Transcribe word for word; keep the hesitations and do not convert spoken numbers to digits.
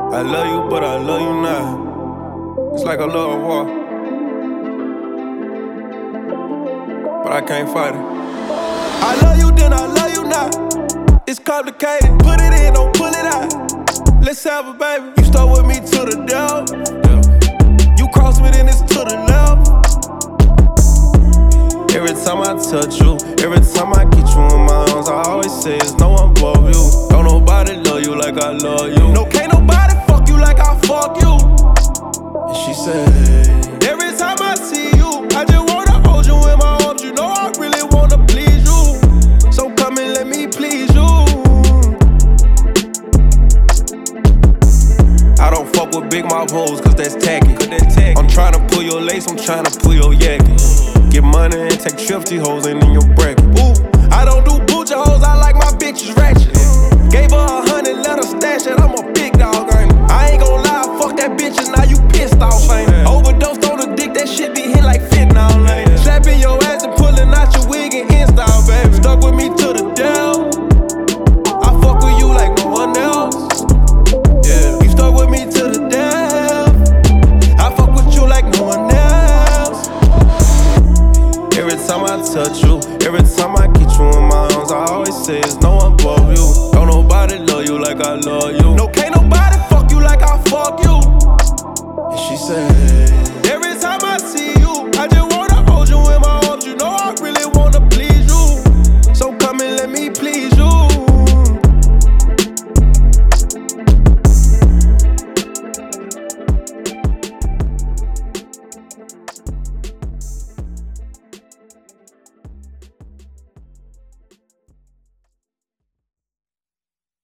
I love you, but I love you not. It's like a love of war, but I can't fight it. I love you, then I love you not. It's complicated. Put it in, don't pull it out. Let's have a baby. You stuck with me to the devil. You cross me, then it's to the left. Every time I touch you, every time I get you in my arms, I always say it's no one above you. Don't nobody love you like I love you. No, can't nobody fuck you like I fuck you. And she said, every time I see you, I just wanna hold you in my arms. You know I really wanna please you, so come and let me please you. I don't fuck with big mouth hoes, cause that's tacky. I'm tryna pull your lace, I'm tryna pull your yacky. Get money and take trips, these hoes ain't in your bracket. Ooh, I don't do booty hoes, I like my bitches ratchet. Gave her a hundred, let her stash it, I'm a big dog, ain't it? I ain't gon' lie, fuck that bitch and now you pissed off, ain't it? Overdosed on the dick, that shit be hit like fentanyl, ain't it? Slapping your ass and pulling out your wig and install, baby. Stuck with me to the devil. I fuck with you like no one else. Yeah, you stuck with me to the devil. I fuck with you like no one else. Every time I touch you, every time I get you in my arms, I always say it's no one above you. Don't nobody love you like I love